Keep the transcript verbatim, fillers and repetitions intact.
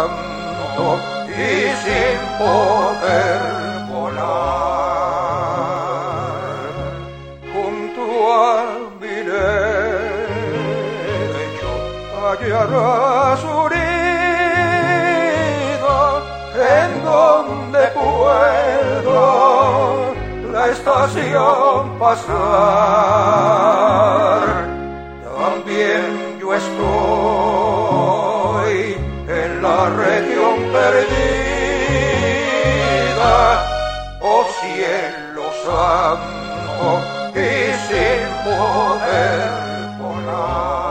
santo y sin poder volar. Junto a mi lecho hallarás un nido en donde puedo la estación pasar. También yo estoy en la región perdida, oh cielo santo, y sin poder volar.